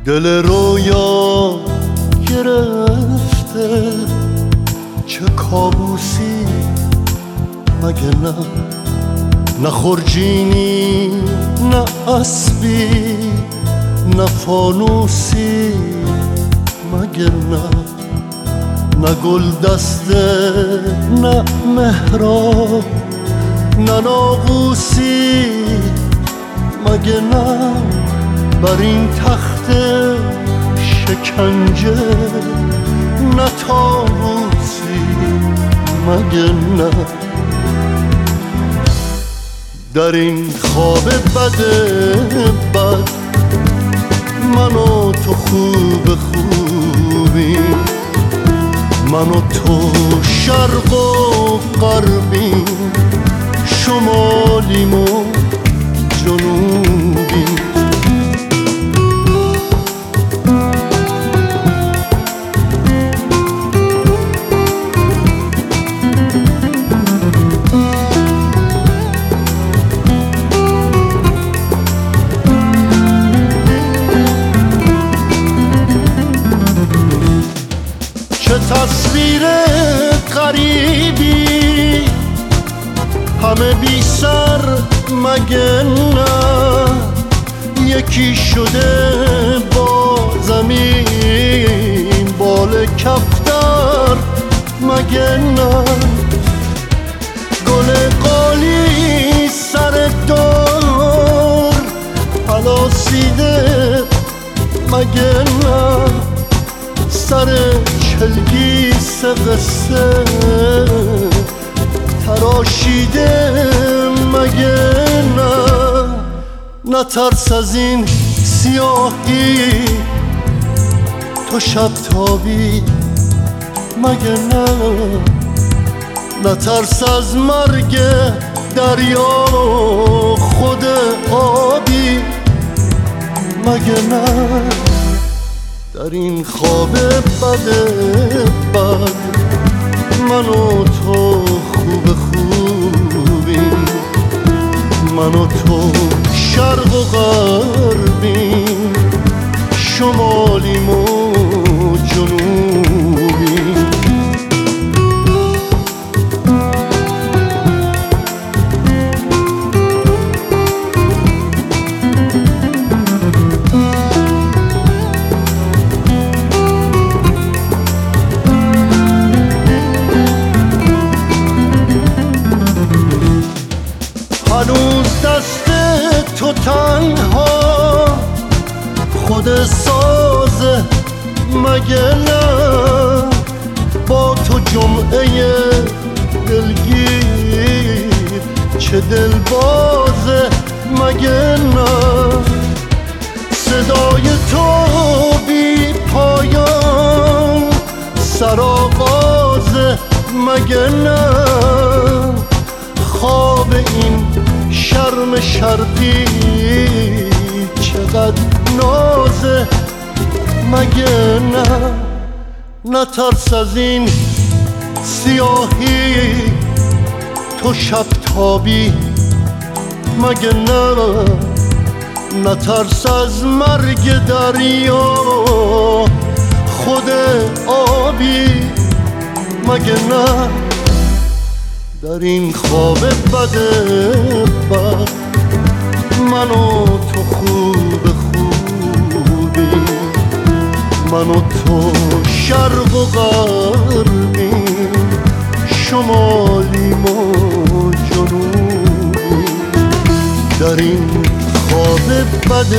دل رویا گرفته، چه کابوسی مگه نه؟ نه خورجینی نه اسبی نه فانوسی مگه نه؟ نه گل دسته نه مهراب نه ناقوسی مگه نه؟ بر این تخت شکنجه نه طاووسی مگه نه؟ در این خواب بد من و تو خوبی، من و تو شرق و غربی، شمالیم و جنوبی. چه تصویر غریبی، همه بی سر مگه نه؟ یکی شده با زمین بال کفتر مگه نه؟ گل قالی سر دار پلاسیده مگه نه؟ سر چلگیس قصه تراشیده مگه نه؟ نه ترس از این سیاهی تو شب تابی مگه نه؟ نه ترس از مرگ دریا خود آبی مگه نه؟ در این خواب بد من و تو خوبی، من و تو شرق و غربی، شمالیم و جنوبی. هنوز دست تو تنها خود سازه مگه نه؟ با تو جمعه دلگیر چه دل بازه مگه نه؟ صدای تو بی پایان سرآغازه مگه نه؟ خواب این شرم شرقی چقدر نازه مگه نه؟ نه ترس از این سیاهی تو شب تابی مگه نه؟ نه ترس از مرگ دریا خود آبی مگه نه؟ در این خواب بد من و تو خوبی، من و تو شرق و غربی، شمالیم و جنوبی. در این خواب بد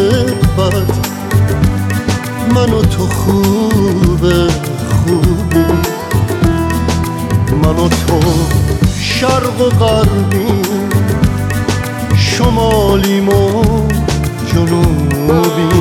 من و تو خوبی، من و تو شرق و غربی، شمالیم و جنوبی.